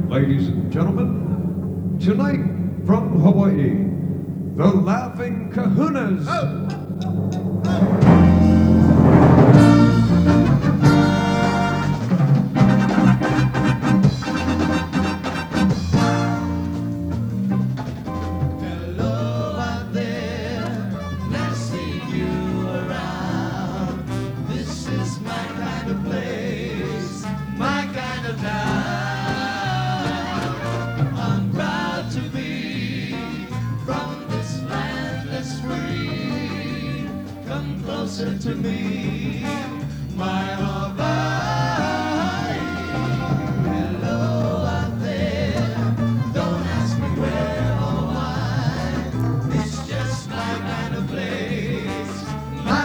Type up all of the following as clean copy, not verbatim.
Ladies and gentlemen, tonight from Hawaii, the Laughing Kahunas. To me, my Hawaii. Hello out there, don't ask me where or why. It's just my kind of place, my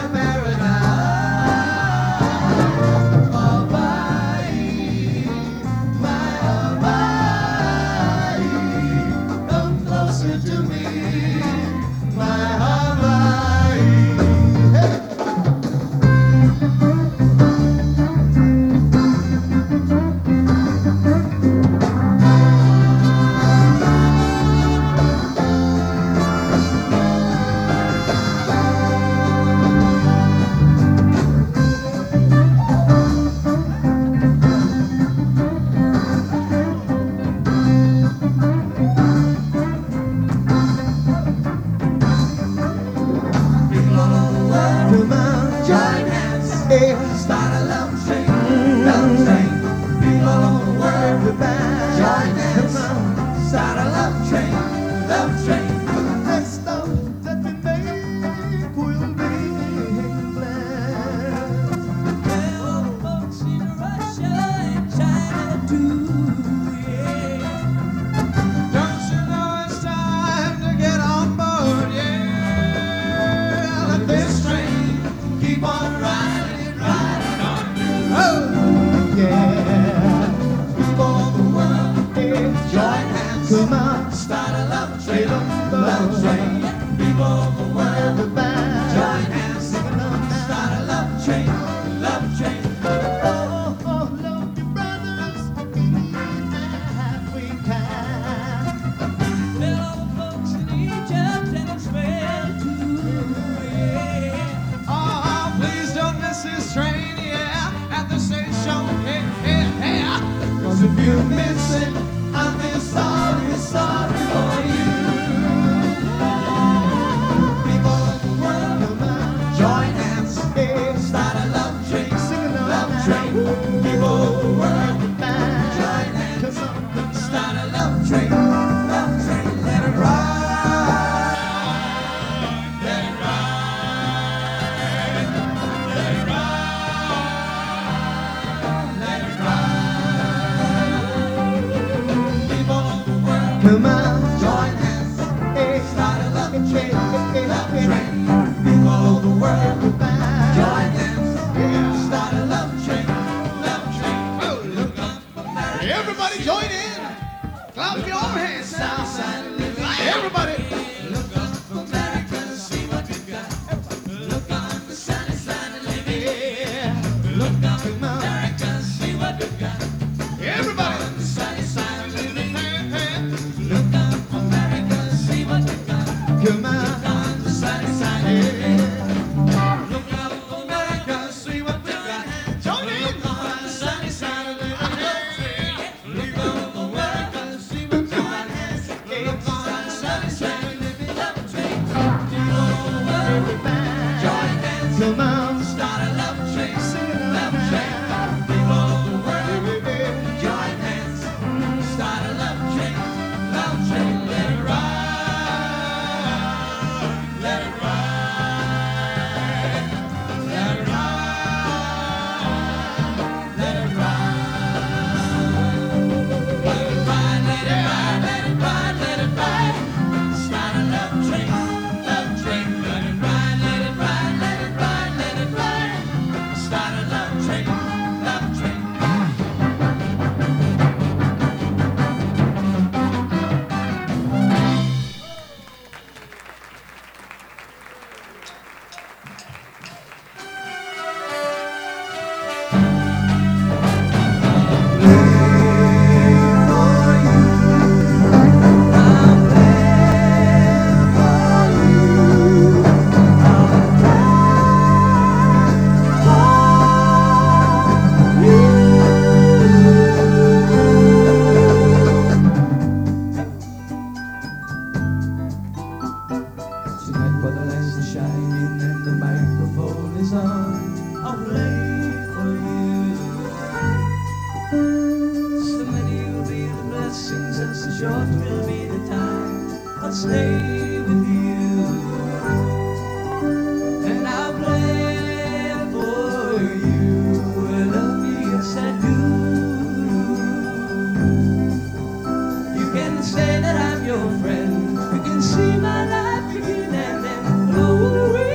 paradise. Hawaii, my Hawaii. Come closer to me, my Hawaii. Start a love train, people all over the world goodbye. Join hands, start a love train, love train. The next stop that we make will be England. There are folks in Russia and China too, yeah. Don't you know it's time to get on board, yeah. Let this train keep on riding. Oh, yeah. People of the world, join hands. Come on, start a love train, love train. People of the world, join hands. Start a love train, love train. Oh, love your brothers in Africa. There are folks in Egypt and Israel too, yeah. Oh, please don't miss this train. Cause if you miss it, I'll be sorry, sorry for you. People of the world, join hands, start a love train, sing a love train. People of the world, join hands, start a love train, love train. Let it ride, let it ride, let it ride, let it ride. Come on, join hands, start a love train, love train. People of the world, join hands, start a love train, love train. Oh, look up America. Everybody join in, clap your hands now, everybody. Look up America, see what we got. Look on the sunny side of living. Look up America, see what we got. Everybody on the sunny side of living. Look up America, see what we got. Come on, look on the sunny side, yeah. Look up America, see what we got. Join in. Look on the sunny side of the Look up America, see what we got. Look on the sunny side of the join hands. Come on, start a love train, sing a love train. People of the world, join hands, start a love train. Love train, let it ride, let it ride, let it ride, let it ride, let it ride, let it ride, let it ride, let it ride. Start a love train, let it ride, let it ride, let it ride, let it ride. Start a love train, love train. Live for sure thrill me the time I'll stay with you. And I'll play for you. I love you, yes I do. You can say that I'm your friend. You can see my life begin and then blow away.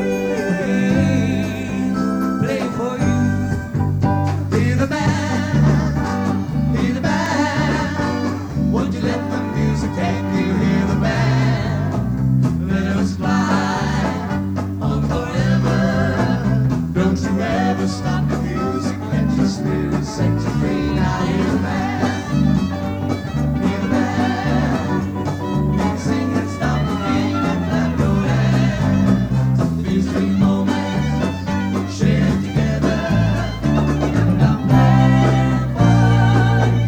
Play for you. Hear the band, hear the band. Won't you let the music take you? Hear the band. Let us fly on forever. Don't you ever stop the music. Let your spirit set you free. Now hear the band, hear the band. You can sing and stop the beat and clap your hands. These three moments shared together. And I'm glad for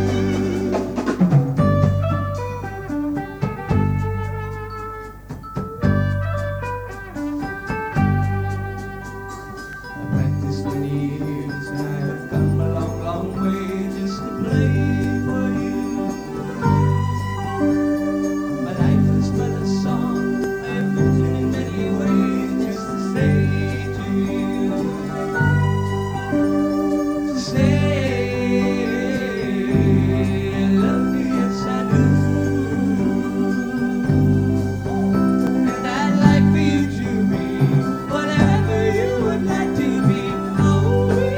I practiced many years and I have come a long, long way just to play for you. My life is but a song I have written in many ways just to say to you. To say I love you, yes I do. And I'd like for you to be whatever you would like to be. Always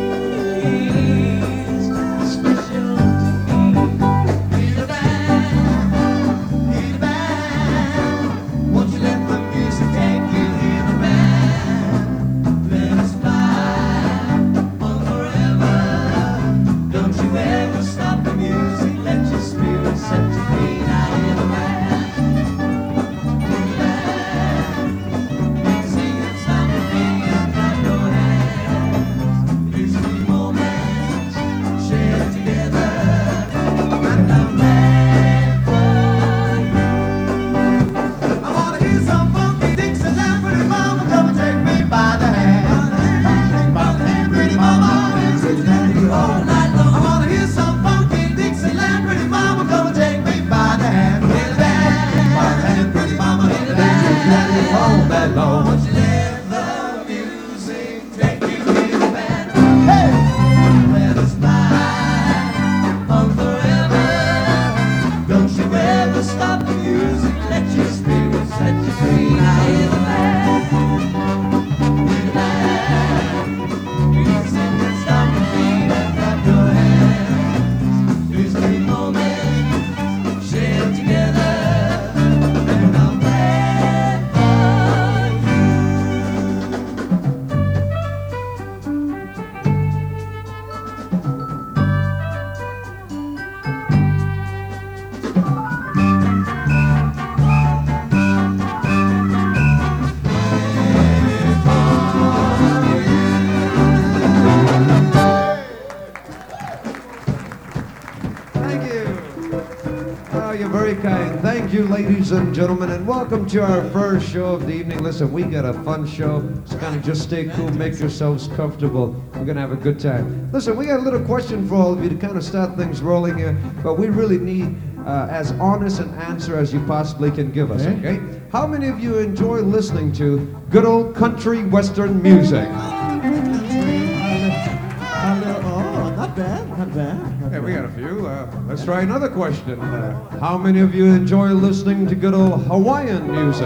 special to me. Hear the band, hear the band. Won't you let the music take you? Hear the band. Let us fly on forever. Don't you ever stop the music. Let your spirit set you free. Now hear the band, hear the band. You can sing and stop the beat and clap your hands. These three moments shared together. And I'm glad for you. I wanna hear some funky Dixieland. Pretty mama, come and take me by the hand. By the hand, pretty mama, we'll sit down all night long. I wanna hear some funky Dixieland. Pretty mama, come and take me by the hand. Hear the band, by the hand, pretty mama, hear the band all night long. Won't you let the music take you? Hear the band. Hey, let us fly on forever. Don't you ever stop the music. Let your spirit set you free. Now hear the band, hear the band. You can sing and stop the beat and clap your hands. These three moments shared together. And I'm glad for Thank you. Oh, you're very kind. Thank you, ladies and gentlemen, and welcome to our first show of the evening. Listen, we got a fun show. So kind of just stay cool, make yourselves comfortable. We're going to have a good time. Listen, we got a little question for all of you to kind of start things rolling here, but we really need as honest an answer as you possibly can give us, okay? How many of you enjoy listening to good old country western music? Oh, not bad, not bad. Not Yeah, we bad. got a few. Let's try another question. How many of you enjoy listening to good old Hawaiian music?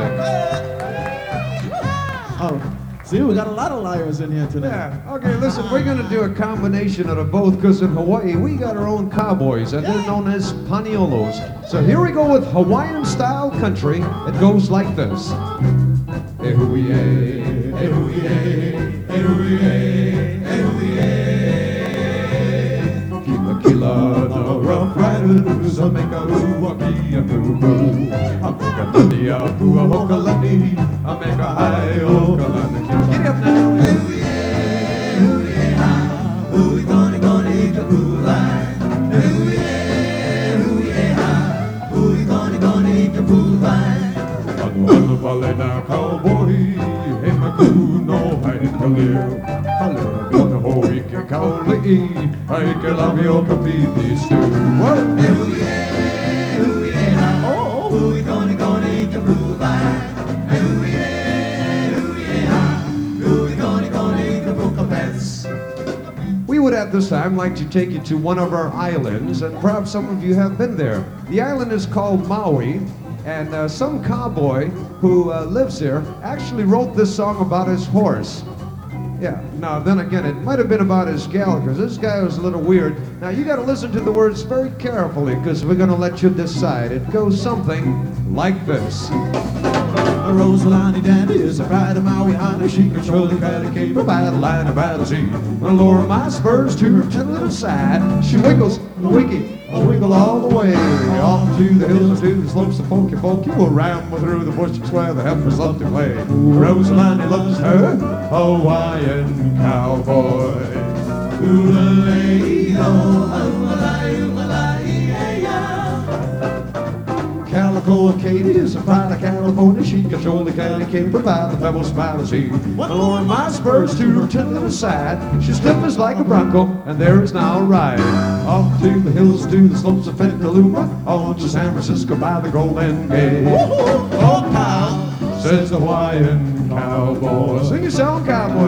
Oh, see, we got a lot of liars in here tonight. Yeah. Okay, listen, we're going to do a combination of the both because in Hawaii, we got our own cowboys, and they're known as paniolos. So here we go with Hawaiian-style country. It goes like this. E-hui-e, e-hui-e, e-hui-e, e-hui-e. Kila kila, the rough riders, a make a hoo-a-kee, a hoo-hoo. A hoka-lani, a hoo-a-hoka-lani, a make a high-hoka-lani. Get up now. Ano pala na cowboy, hey makuno, ay kalil. Kalil, gonna ho, ike kauli, ay kalabio kapiti stew. What? would at this time like to take you to one of our islands, and perhaps some of you have been there. The island is called Maui, and some cowboy who lives there actually wrote this song about his horse. Yeah, now then again, it might have been about his gal, because this guy was a little weird. Now you got to listen to the words very carefully, because we're going to let you decide. It goes something like this. Rosalani Dandy is a pride of Maui Island. She can surely eradicate the battle line of battle sea. When I lower my spurs to her tender little side, she wiggles, a wiggle all the way. Off to the hills, to the slopes of Funky Folk. You will ramble through the bushes where the heifers love to play. Rosalani loves her Hawaiian cowboy. Calico Katie is a pride of California. She controls the candy cane, provide the pebbles by the sea. When I lower my spurs to her tender little side, she stiff as like a bronco, and there is now a ride. Off to the hills, to the slopes of Petaluma, on to San Francisco by the Golden Gate. Oh, cow, says the Hawaiian cowboy. Sing your song, cowboy.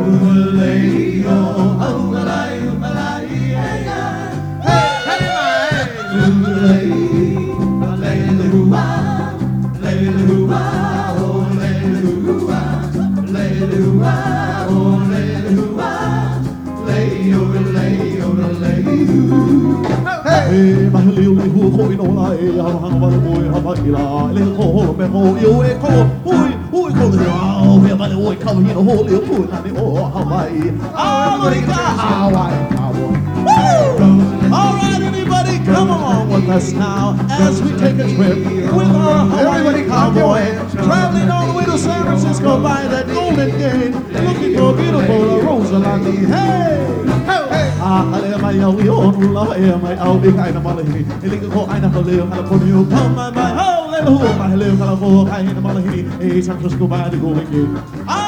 Hey, my little who going on, I am a boy, a bugila, little hole, memo, you echo, who called the oh, we have a boy coming in a hole, you put on the oh, Hawaii. Hawaii, cowboy. All right, anybody, come along with us now as we take a trip with our Hawaii cowboy, traveling all the way to San Francisco by that Golden Gate, looking for beautiful Rosalani. Hey! Hey! We on love my out big I am Malahi. Illegal go I never live California. Come my home, let home, I live California. I am Malahi. Hey, San Francisco by the Golden Gate.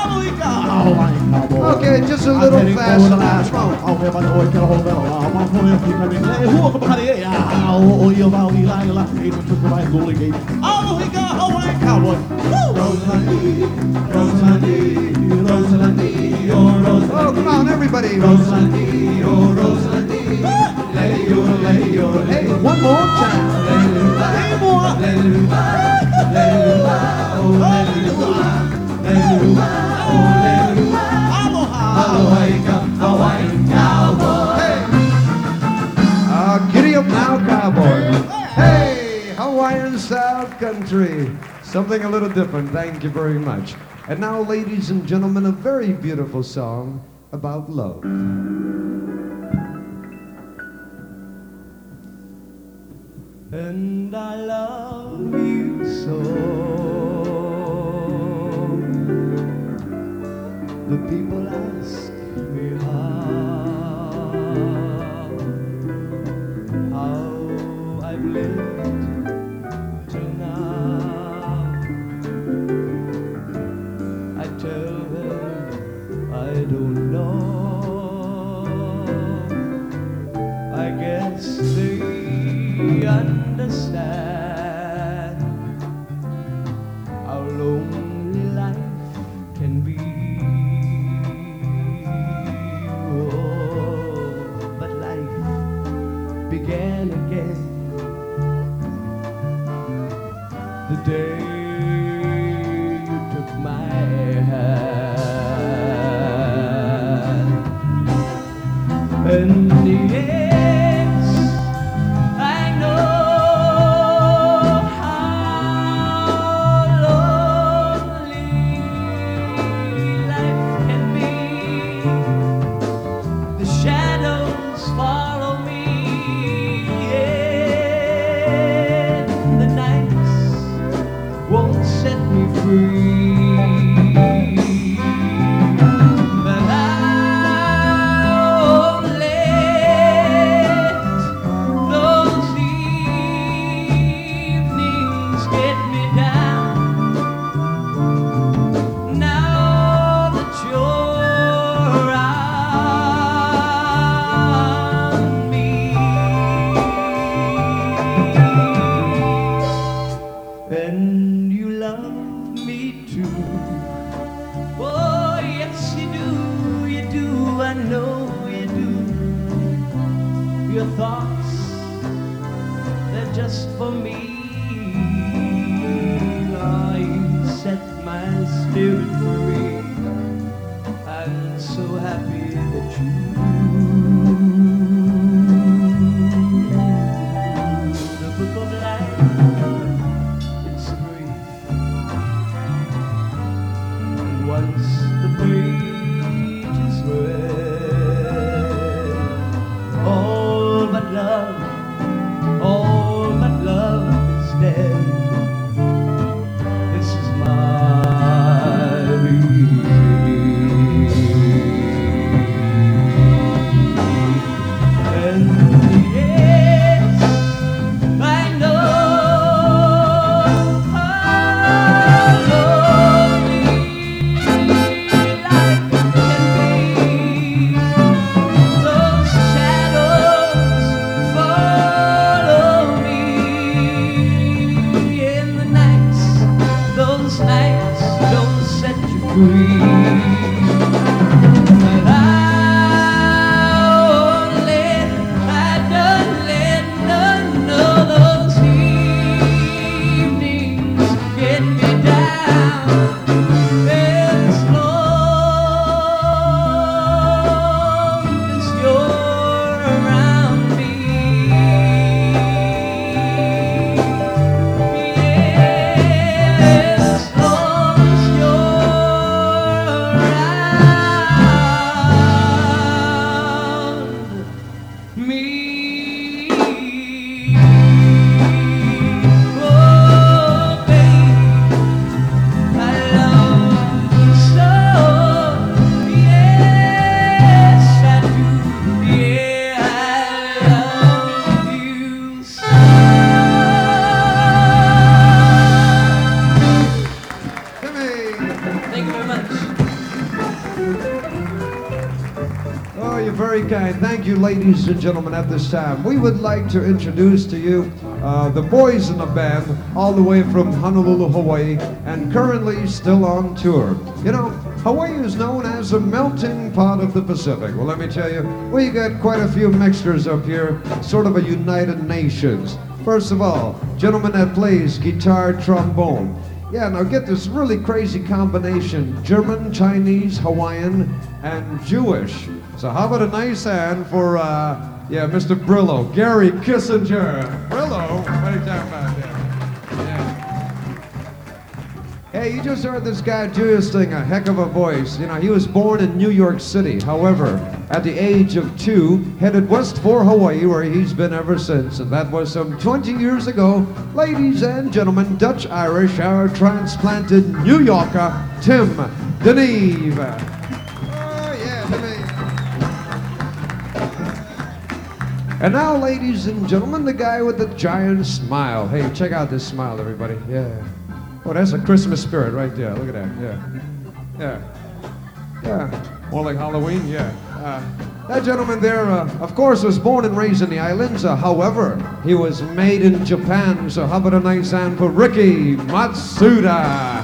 Okay, just a little fast. I'll have my boy can hold on. I'm going to keep having who come out here. Oh, you about the line, like San Francisco by the Golden Gate. Oh, we got Hawaii cowboy. Rosalani, Rosalani, Rosalani, oh Rosalani. Oh, come on, everybody. Rosalani, oh Rosalani. Hey, one more time. Hey, more. Giddy up now, cowboy. Hey, Hawaiian South Country. Something a little different. Thank you very much. And now, ladies and gentlemen, a very beautiful song about love. And I love you so. The people ask me how I've lived till now. I tell them I don't know. I guess they understand how lonely life can be. Oh, but life began again the day you took my hand. And yes, I know how lonely life can be. The shadows follow me, and the nights won't set me free. But I only your thoughts, they're just for me. Oh, you set my spirit free. I'm so happy that you do. The book of life, it's brief. And once the page is read, all but love is dead. This is my belief. And yes, I know how lonely life can be. Those shadows follow me in the nights. Those nights don't set you free. But I don't let none of those evenings get me down. As long as you're around me, yes, as long as you're around me. Oh, baby, I love you so. Yes, I do. Yeah, I love you so. Timmy! Thank you very much. Oh, you're very kind. Thank you, ladies and gentlemen, at this time. We would like to introduce to you the boys in the band, all the way from Honolulu, Hawaii, and currently still on tour. You know, Hawaii is known as a melting pot of the Pacific. Well, let me tell you, we got quite a few mixtures up here, sort of a United Nations. First of all, gentleman that plays guitar, trombone. Yeah, now get this really crazy combination, German, Chinese, Hawaiian, and Jewish. So how about a nice hand for, Mr. Brillo, Gary Kissinger. Brillo? What are you talking about there? Yeah. Hey, you just heard this guy Julius sing, a heck of a voice. You know, he was born in New York City. However, at the age of 2, headed west for Hawaii, where he's been ever since. And that was some 20 years ago. Ladies and gentlemen, Dutch-Irish, our transplanted New Yorker, Tim Deneve. Oh, yeah, Timmy. And now, ladies and gentlemen, the guy with the giant smile. Hey, check out this smile, everybody. Yeah. Oh, that's a Christmas spirit right there. Look at that. Yeah. Yeah. Yeah. More like Halloween? Yeah. That gentleman there, of course, was born and raised in the islands. However, he was made in Japan. So how about a nice hand for Ricky Matsuda?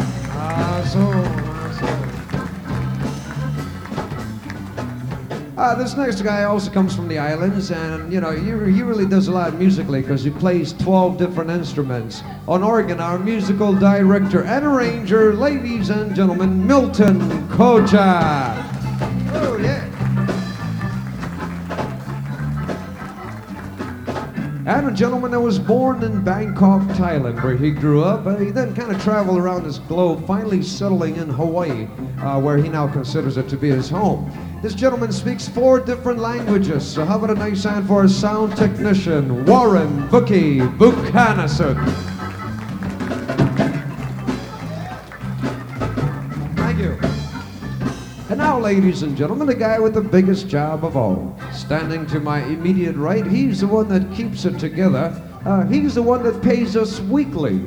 This next guy also comes from the islands, and you know, he really does a lot musically because he plays 12 different instruments. On organ, our musical director and arranger, ladies and gentlemen, Milton Koja. Oh yeah. And a gentleman that was born in Bangkok, Thailand, where he grew up. He then kind of traveled around this globe, finally settling in Hawaii, where he now considers it to be his home. This gentleman speaks 4 different languages, so how about a nice hand for a sound technician, Warren Bookie Buchanan. Thank you. And now, ladies and gentlemen, the guy with the biggest job of all. Standing to my immediate right, he's the one that keeps it together. He's the one that pays us weekly.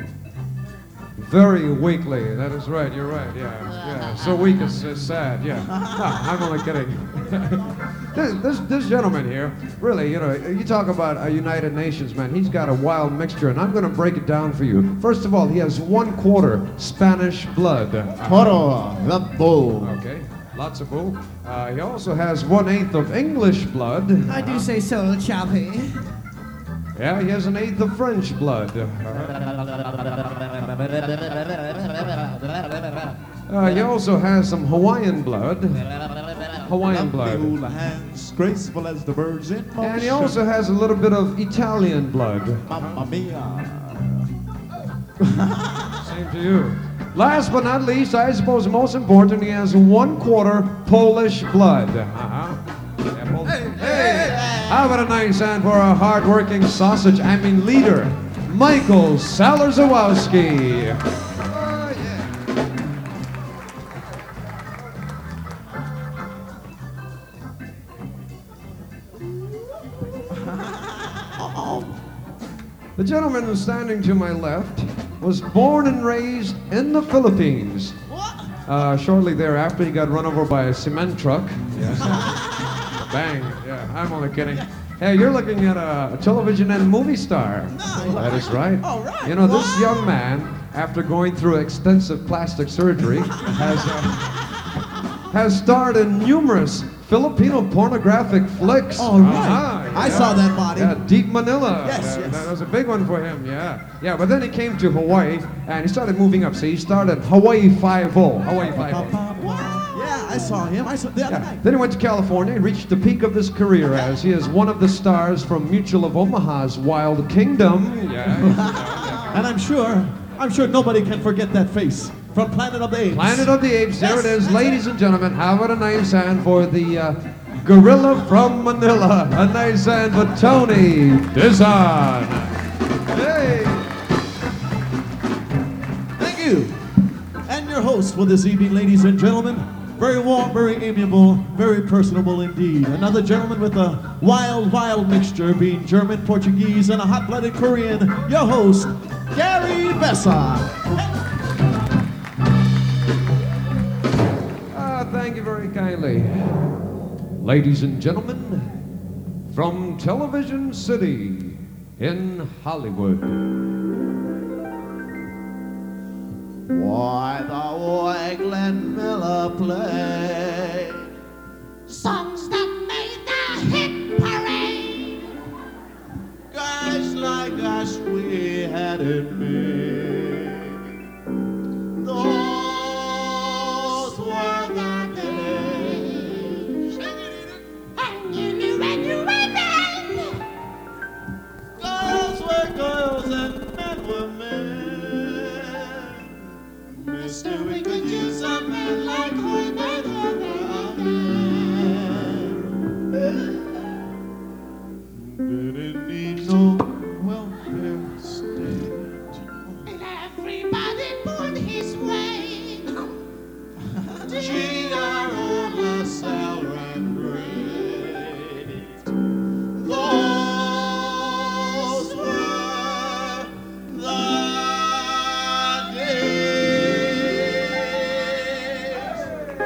Very weakly, that is right, you're right, yeah. So weak it's sad, yeah. I'm only kidding. this gentleman here, really, you know, you talk about a United Nations, man, he's got a wild mixture, and I'm going to break it down for you. First of all, he has 1/4 Spanish blood. Toro, the bull. Okay. Lots of boo. He also has 1/8 of English blood. I do say so, Chappie. Yeah, he has 1/8 of French blood. He also has some Hawaiian blood. Hawaiian blood. Hula hands, graceful as the birds in motion. And he also has a little bit of Italian blood. Mamma mia. Same to you. Last but not least, I suppose most important, he has 1/4 Polish blood. Yeah, hey. How about a nice hand for our hard-working leader, Michael Salarzowski. The gentleman who's standing to my left was born and raised in the Philippines. Shortly thereafter, he got run over by a cement truck. Yes. Bang. Yeah, I'm only kidding. Hey, you're looking at a television and movie star. No. That is right. All right. You know, this young man, after going through extensive plastic surgery, has starred in numerous Filipino pornographic flicks. All right. I saw that body. Yeah, Deep Manila. Yes, yes. That was a big one for him, yeah. Yeah, but then he came to Hawaii and he started moving up. So he started Hawaii Five-0. Hawaii Five-0. Yeah, I saw him. I saw the other night. Then he went to California and reached the peak of his career as he is one of the stars from Mutual of Omaha's Wild Kingdom. Yeah. And I'm sure nobody can forget that face from Planet of the Apes. Planet of the Apes, there it is. Ladies and gentlemen, how about a nice hand for the gorilla from Manila. A nice hand for Tony Dizon. Hey! Thank you. And your host for this evening, ladies and gentlemen. Very warm, very amiable, very personable indeed. Another gentleman with a wild mixture, being German, Portuguese, and a hot-blooded Korean. Your host, Gary Bessa. Thank you very kindly. Ladies and gentlemen, from Television City in Hollywood. Why the way Glenn Miller played Songs that made the hit parade. guys like us, we had it made. Those were the days. And you knew when you were men. Girls were girls and men were men. Mister, we could use a man like we made didn't need no welfare state. And everybody put his way. Cheat our own LaSalle and great. Those were the days.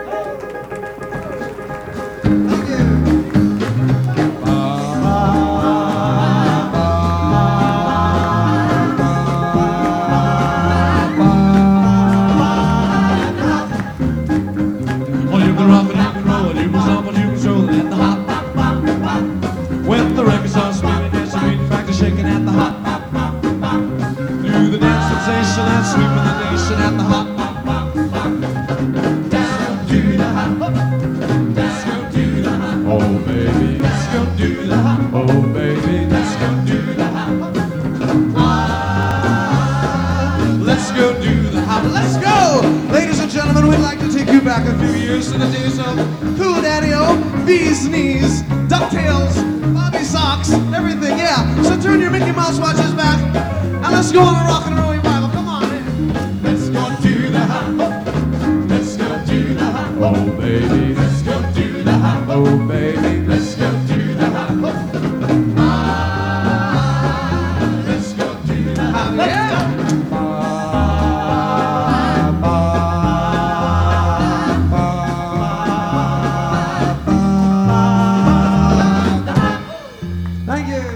Well, you can rock and you can roll, you can stomp and you can stroll at the hop. When the record starts spinning, there's a beat factor shaking at the hop. Do the dance sensation and sweeping the nation at the hop. Let's go do the hop. Let's go do the hop. Oh baby, let's go do the hop. Oh baby, let's go do the hop. Let's go do the hop. Let's go! Ladies and gentlemen, we'd like to take you back a few years to the days of Cool Daddy-O, Bee's Knees, DuckTales, Bobby Socks, everything, yeah. So turn your Mickey Mouse watches back and let's go on a rock and roll revival. Come on in. Let's go do the hop. Let's go do the hop. Oh baby, let's go do the hop. Oh baby, let's go do the hop. Let's go do the hop. Yeah. Thank you.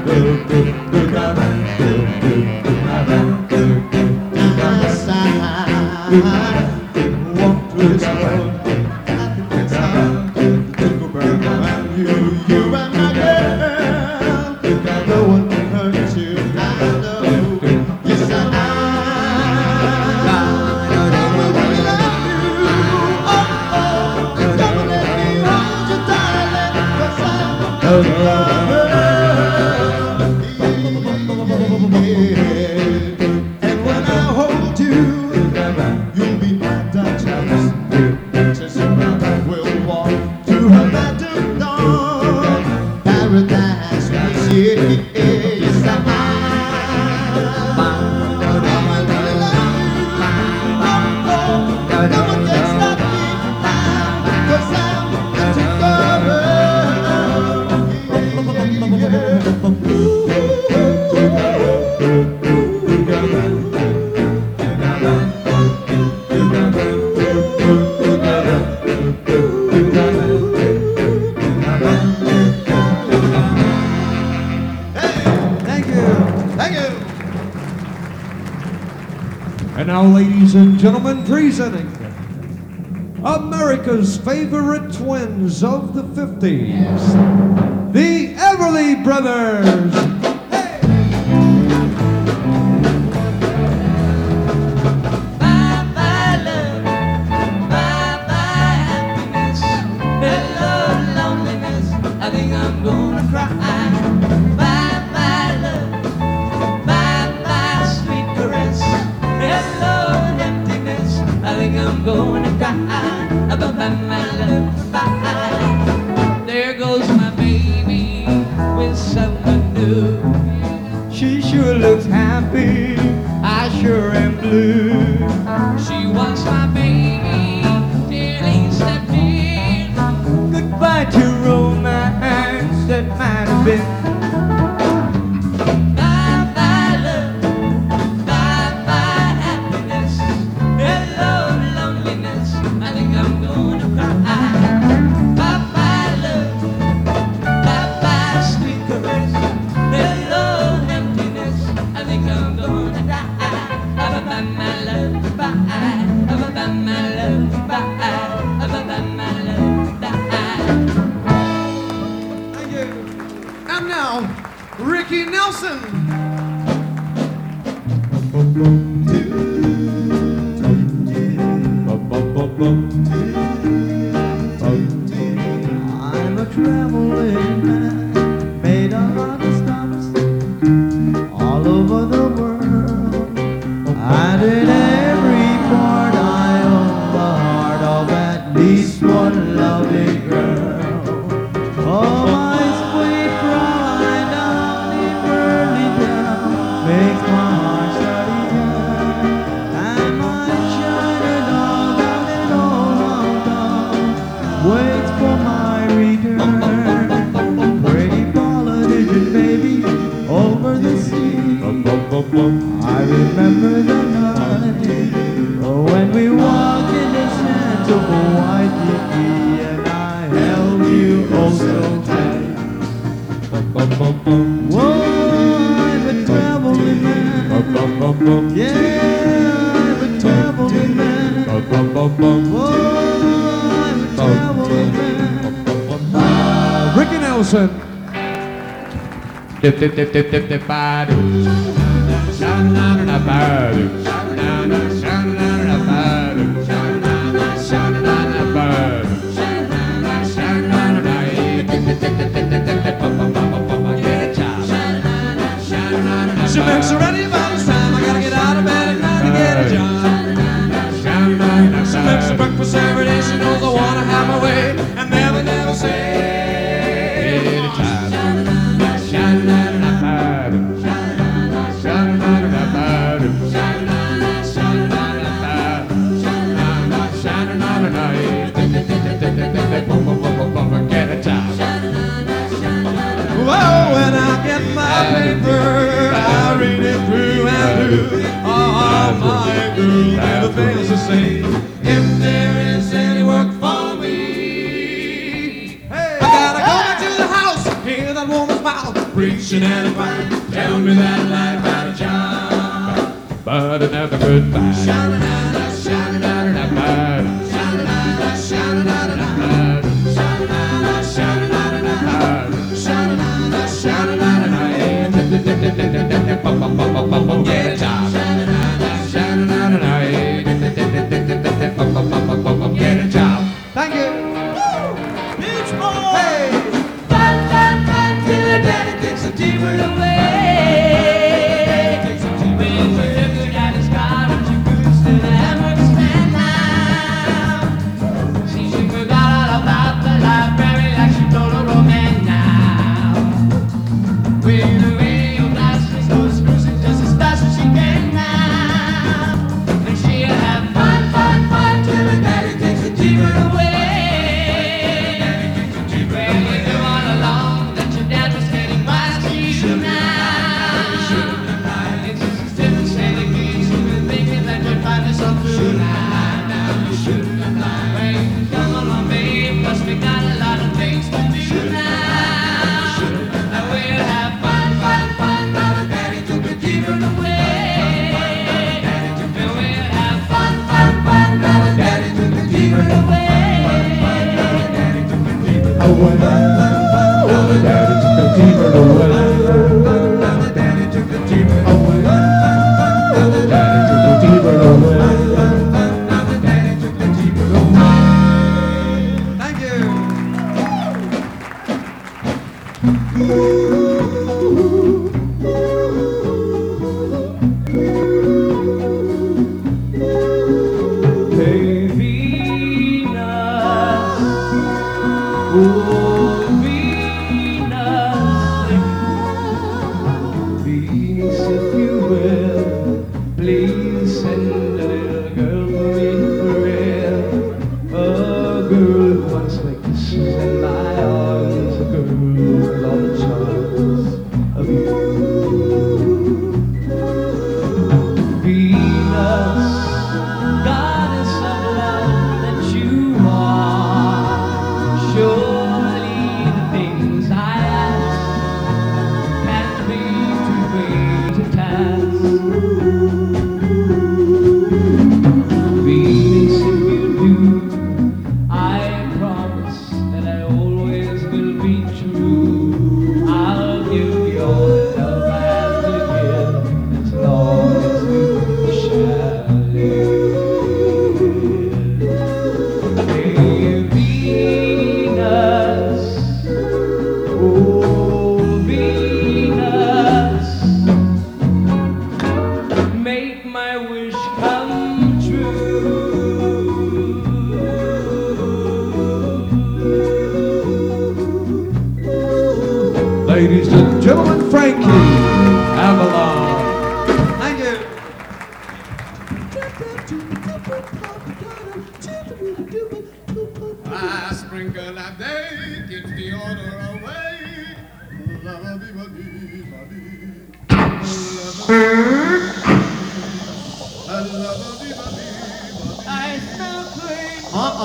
Walk through this world. It's hard to go back around you and my girl. No one can hurt you. I know. Yes, I and when I hold you, you'll be my Duchess. Just I will walk to her bedroom door. Paradise was here. Yes, no one can stop me now, 'cause I'm Thank you. Thank you. And now, ladies and gentlemen, presenting America's favorite twins of the 50s, the Everly Brothers. Hey! Bye-bye love, bye-bye happiness, hello loneliness, I think I'm gonna cry. Bye-bye love, bye-bye sweet caress, hello emptiness, I think I'm gonna cry. Bye-bye my love, bye. There goes my baby with someone new. She sure looks happy, I sure am blue. She wants my baby till he stepped in. Goodbye to romance that might have been. Bye-bye love, bye-bye happiness, hello loneliness, I think I'm gonna cry. Bye-bye love, bye-bye sweet caress, hello emptiness, I think I'm gonna die. Bye-bye my love, bye. Bye-bye my love, bye. Bye-bye my love, bye. Thank you. And now, Ricky Nelson. I'm a traveling man, made a lot of stops all over the world. And in every part I own the heart of at least one loving girl. Oh, my sweet Fräulein down in Berlin town makes my heart study young. And my China doll down in old Hong Kong waits for my return. Pretty politician baby over the sea. I remember the night when we walked in the sands of Waikiki and I held you oh so tight. Whoa, I'm a traveling man. Yeah, I'm a traveling man. Whoa, I'm a traveling man. Ricky Nelson. She makes her ready by this time. I gotta get out of bed at night to get a job. She makes her breakfast every day. She knows I wanna have my way and never say anytime. Get a job. Whoa, when I get my paper, I read it through and through. Oh, my girl never fails to say, if there is any work for me, I gotta go back to the house, hear that woman's mouth, preach fishing and a fine. Tell me that life had a job. But another goodbye. Sha-la-la-la, sha-la-la-la, sha-la-la-la, sha-la-la-la, sha-la-la-la, sha-la-la-la, sha-la-la-la, sha-la-la-la, get a job. Sha-la-la-la, get a job. Thank you. Beach Boys! Hey! Fun, fun, fun, till the daddy takes the demon away. When you're looking at his car and she goes to the hammock stand now. See, she forgot all about the library like she told her old man now. When the radio blast goes cruising just as fast as she can now. And she'll have fun, fun, fun till the daddy takes the demon away. Well, you knew all along that your dad was getting wise to you now. And since you still say the keys, you've been thinking that you'd find yourself through now. Well, come along, babe, 'cause we got a lot of things to do now. And we'll have fun, fun, fun, now the daddy took the demon away. And we'll have fun, fun, fun, now the daddy took the demon away. Thank you. Hey, Venus, oh, Venus, Venus, if you will, please send a little girl for me for real. A girl who wants like kisses in my arms, a girl with all the charms of you. Venus, goddess of love that you are, surely the things I ask can't be too great a task. Venus, if you do, I promise that I always will be true. I'll give you all the love I have to give, as long as we shall live. Hey, Venus, oh, Venus, make my wish come true. Ladies and gentlemen, Frankie Avalon. Thank you. I sprinkle that day, keeps the odor away. I smell clean.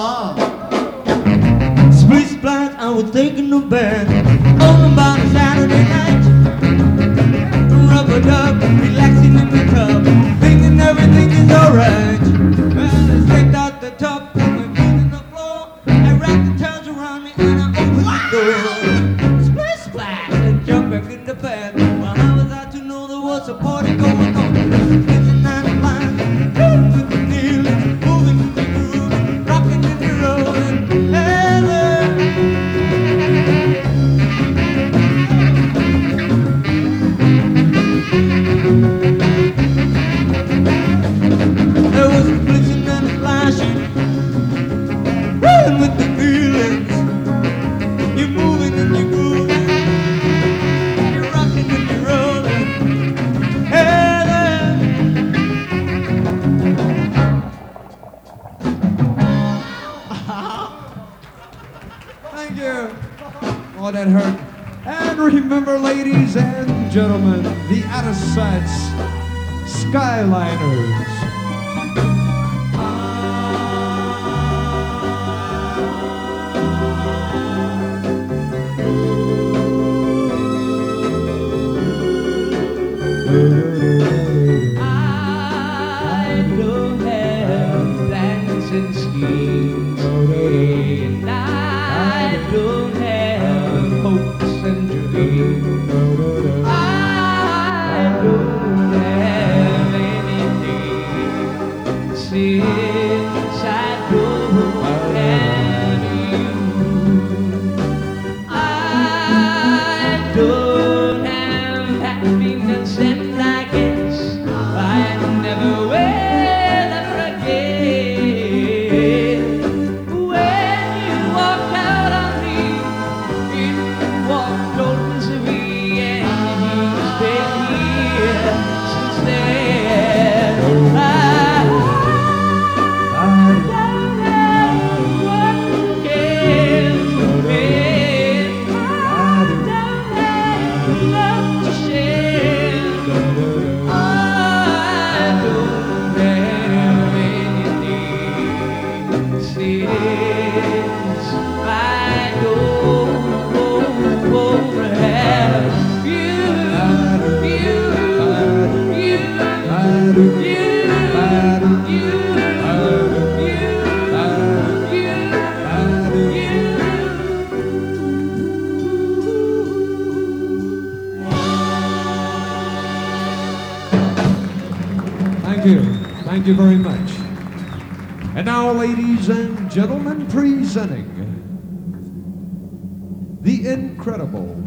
Split splat, I was taking a bath on about a Saturday night. Rubber duck, relaxing in the tub, thinking everything is alright. Well, I stepped out the tub, put my feet on the floor. I wrapped the towels around me and I opened the door. Split splat, and jumped back in the bed. Well, how was I to know there was a party going on? Dancing on the line, with the kneeling, moving in the groove, rocking in the rolling. There was a blitzing and a flashing, rolling with the feelings. You're moving and you're grooving, you're rocking and you're rolling. Hey there. Thank you. Oh, that hurt. And remember, ladies and gentlemen, the Out-of-Sights Skyliners. Thank you. Thank you very much. And now, ladies and gentlemen, presenting the incredible,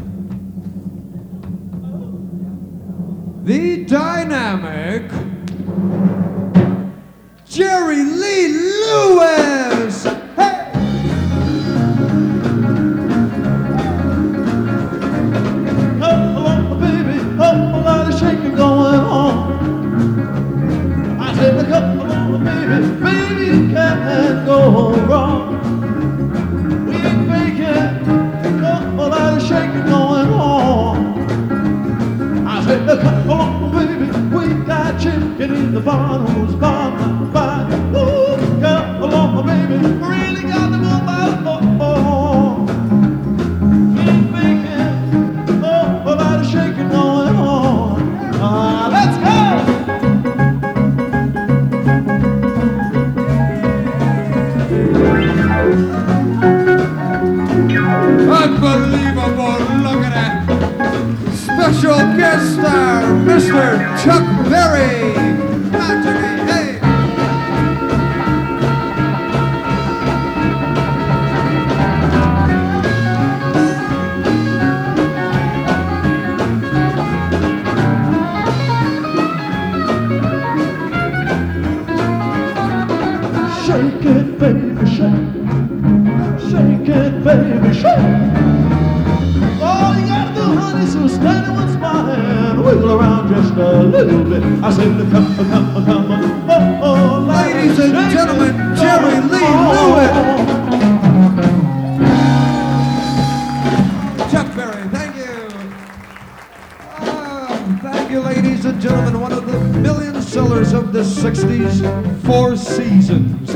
the dynamic Jerry Lee Lewis. Hey! Oh, baby, a lot of shaking going on. I said, come on, baby, you can't go wrong. We ain't faking, a lot of shaking going on. I said, come on, baby, we got chicken in the barn, who's barn, barn. Ooh, come on, baby, really got the move out. We ain't faking, a lot of shaking going on. Let's go! Unbelievable, look at that. Special guest star, Mr. Chuck Berry. Come to me, hey. Shake it, baby, shake. Shake it, baby, shake. All you gotta do, honey, is to stand in one spot and wiggle around just a little bit. I said, come on, oh, Ladies and gentlemen, Jerry Lee Lewis. Chuck Berry, thank you. Thank you, ladies and gentlemen. One of the million sellers of the 60s, Four Seasons.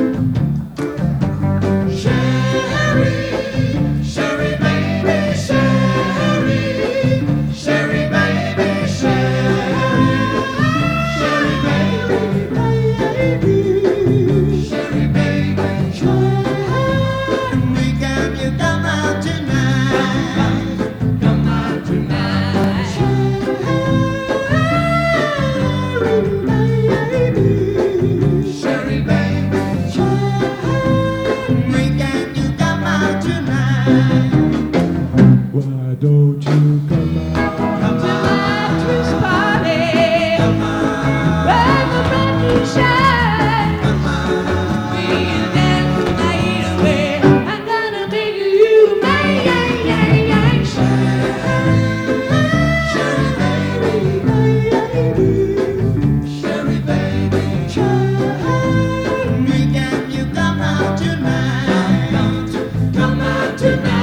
Why don't you come out? Come on, twist party. Come on, where the sun shine. Come on, we'll dance the night away. I'm gonna make you mine. Sherry baby, Sherry baby, Sherry, can you come out tonight? Come out tonight.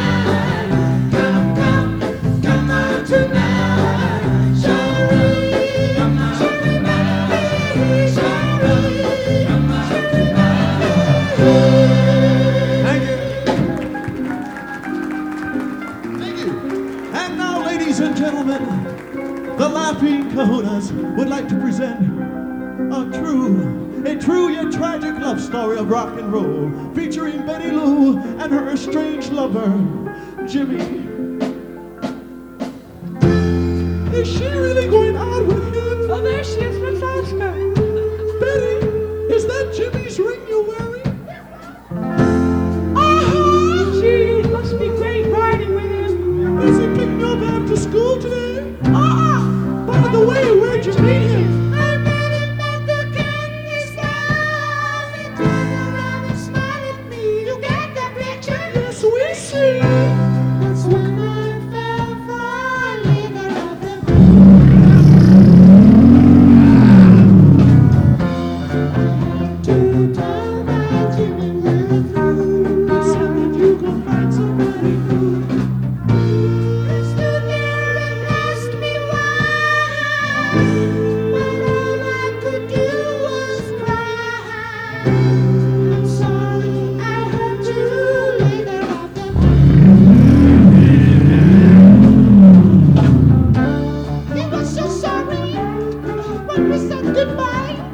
Ladies and gentlemen, the Laughing Cajunas would like to present a true yet tragic love story of rock and roll, featuring Betty Lou and her estranged lover, Jimmy. Is she really going out with him? Oh, there she is, let's ask her. Betty, is that Jimmy's ring you're wearing? Gee, it must be great riding with him. Is he picking you up after school today? By the way, where'd you meet him? I met him at the candy store. He turned around and smiled at me. You get the picture? Yes, we see. That's when I fell for a leader of the to tell my Jimmy we're through. He said that you could find somebody new. He stood there and asked me why, but all I could do was cry. I'm sorry I hurt you, leader of the he was so sorry when we said goodbye.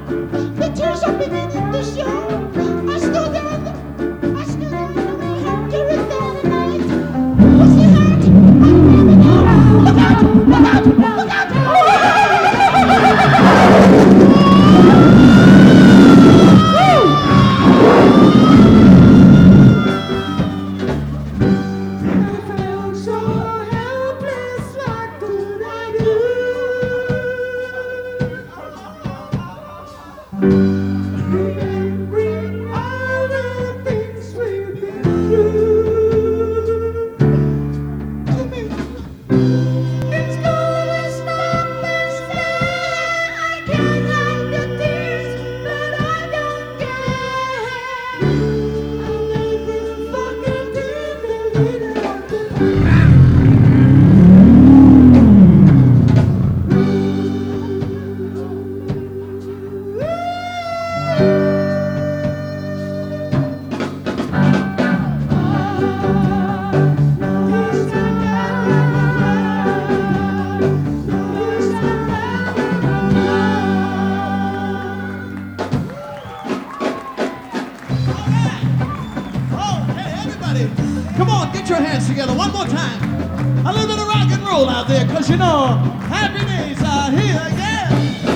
Come on, get your hands together one more time. A little bit of rock and roll out there, because you know, happy days are here again.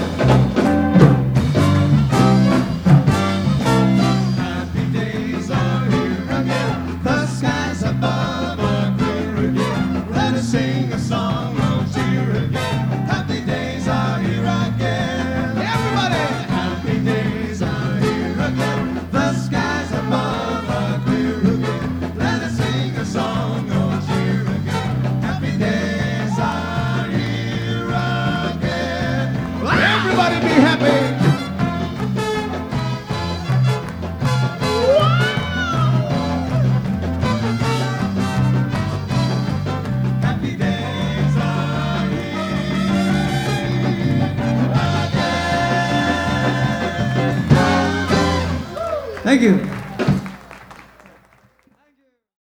Happy days are here again. The skies above are clear again. Let us sing a song of cheer again. Happy days are here again. Everybody! Happy days are here again. The skies above are clear again. Let us sing a song of cheer again. Happy days are here again. Well, everybody be happy. Happy days are here again. Thank you.